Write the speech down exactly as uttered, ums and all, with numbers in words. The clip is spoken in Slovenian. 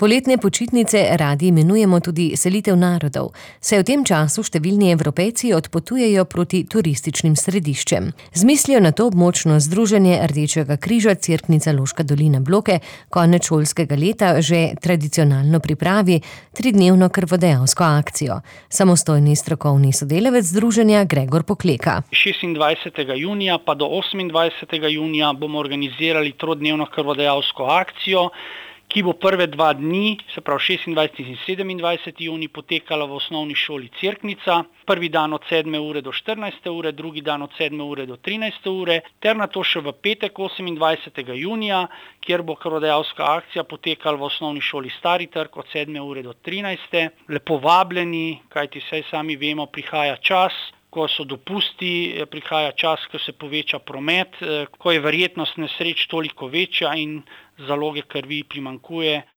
Poletne počitnice radi imenujemo tudi selitev narodov, saj v tem času številni Evropejci odpotujejo proti turističnim središčem. Z mislijo na to območno združenje Rdečega križa Cerknica Loška dolina Bloke konec šolskega leta že tradicionalno pripravi tridnevno krvodajalsko akcijo. Samostojni strokovni sodelavec združenja Gregor Pokleka. šestindvajsetega junija pa do osemindvajsetega junija bomo organizirali tridnevno krvodajalsko akcijo, ki bo prve dva dni, se pravi šestindvajseti in sedemindvajseti junij, potekala v osnovni šoli Cerknica. Prvi dan od sedme ure do štirinajste ure, drugi dan od sedme ure do trinajste ure, ter nato še v petek osemindvajsetega junija, kjer bo krvodajalska akcija potekala v osnovni šoli Stari trg od sedme ure do trinajste. Lepo vabljeni, kajti saj sami vemo, prihaja čas, ko so dopusti, prihaja čas, ko se poveča promet, ko je verjetnost nesreč toliko večja in zaloge krvi primanjkuje.